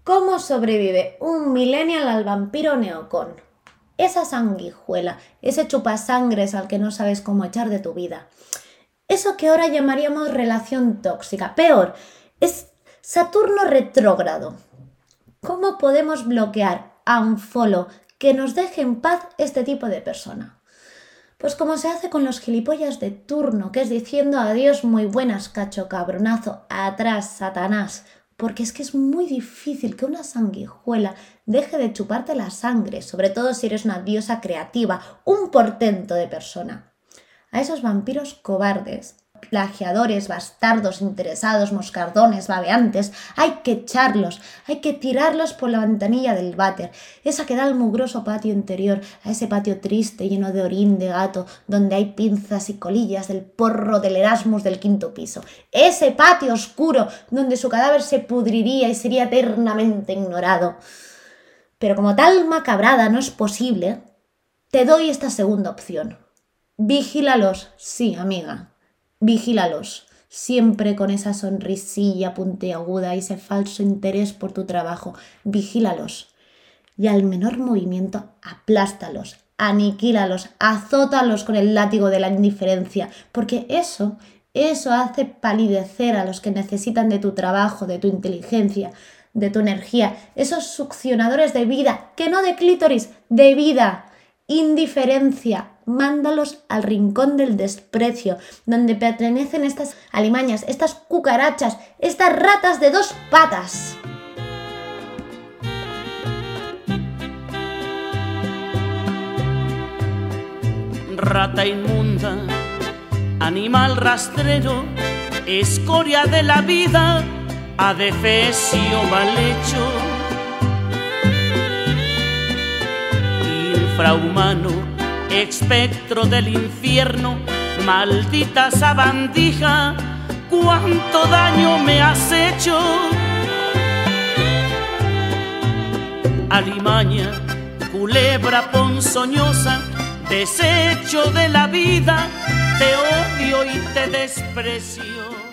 ¿Cómo sobrevive un millennial al vampiro neocon? Esa sanguijuela, ese chupasangres al que no sabes cómo echar de tu vida. Eso que ahora llamaríamos relación tóxica. Peor, es Saturno retrógrado. ¿Cómo podemos bloquear, unfollow, que nos deje en paz este tipo de persona? Pues como se hace con los gilipollas de turno, que es diciendo adiós muy buenas, cacho cabronazo, atrás, Satanás. Porque es que es muy difícil que una sanguijuela deje de chuparte la sangre, sobre todo si eres una diosa creativa, un portento de persona. A esos vampiros cobardes, plagiadores, bastardos, interesados, moscardones, babeantes, hay que echarlos, hay que tirarlos por la ventanilla del váter, esa que da al mugroso patio interior, a ese patio triste lleno de orín de gato, donde hay pinzas y colillas del porro del Erasmus del 5º piso, ese patio oscuro donde su cadáver se pudriría y sería eternamente ignorado. Pero como tal macabrada no es posible, te doy esta segunda opción. Vigílalos, sí, amiga. Vigílalos, siempre con esa sonrisilla puntiaguda y ese falso interés por tu trabajo. Vigílalos. Y al menor movimiento, aplástalos, aniquílalos, azótalos con el látigo de la indiferencia, porque eso hace palidecer a los que necesitan de tu trabajo, de tu inteligencia, de tu energía. Esos succionadores de vida, que no de clítoris, de vida. Indiferencia, mándalos al rincón del desprecio, donde pertenecen estas alimañas, estas cucarachas, estas ratas de 2 patas. Rata inmunda, animal rastrero, escoria de la vida, adefesio mal hecho. Infrahumano, espectro del infierno, maldita sabandija, cuánto daño me has hecho. Alimaña, culebra ponzoñosa, desecho de la vida, te odio y te desprecio.